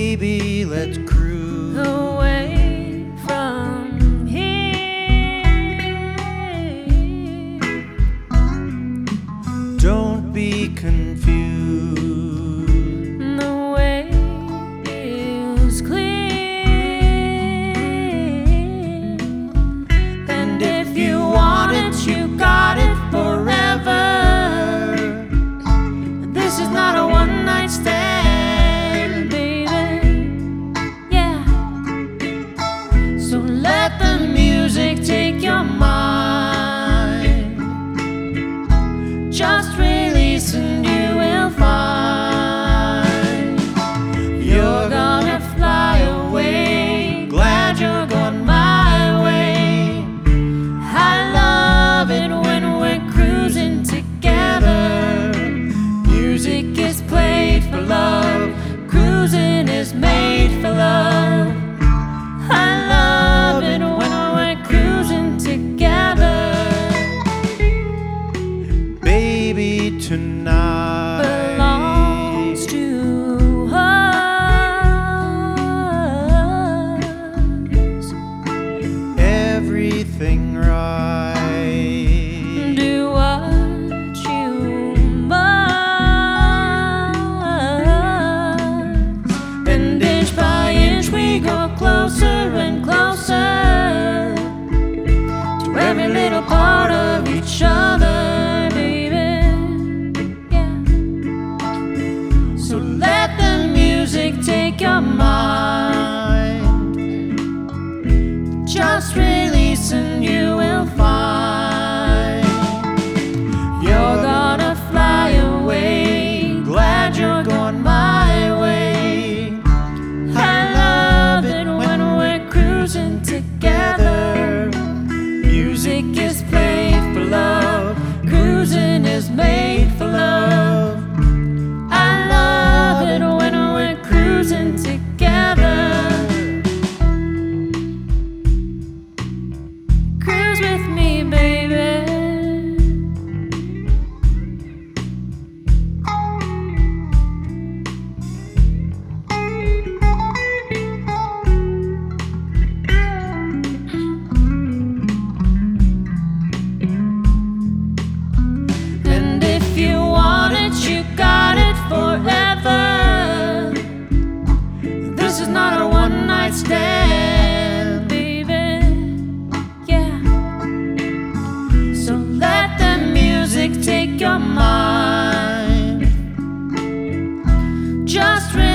Baby, let's cruise away from here. Don't be confused. The way is clear, and if you want it, you got it forever. This is not a one-night stand, baby. Yeah. So let the music take your mind. Just release and you will find you're gonna fly away. Glad you're going my way. I love it when we're cruising together. Music is played for love. Cruising is made for love. I love it when we're cruising together. Baby, tonight Belongs to us. everything right. Do what you must, and inch by inch we go closer and closer to every little part of each other, baby. Yeah. So let the music take your mind. Just release and you will find you're gonna fly away. Glad you're going my way. I love it when we're cruising together. Music is played for love. Cruising is made for love. I love it when we're cruising together. Cruise with me, baby. And if you want it, you got it forever. This is not a one-night stand, baby. Yeah. So let the music take your mind. Just